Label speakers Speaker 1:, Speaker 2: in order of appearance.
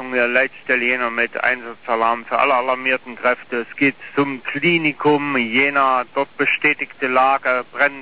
Speaker 1: Leitung der Leitstelle Jena mit Einsatzalarm für alle alarmierten Kräfte. Es geht zum Klinikum Jena, dort bestätigte Lage,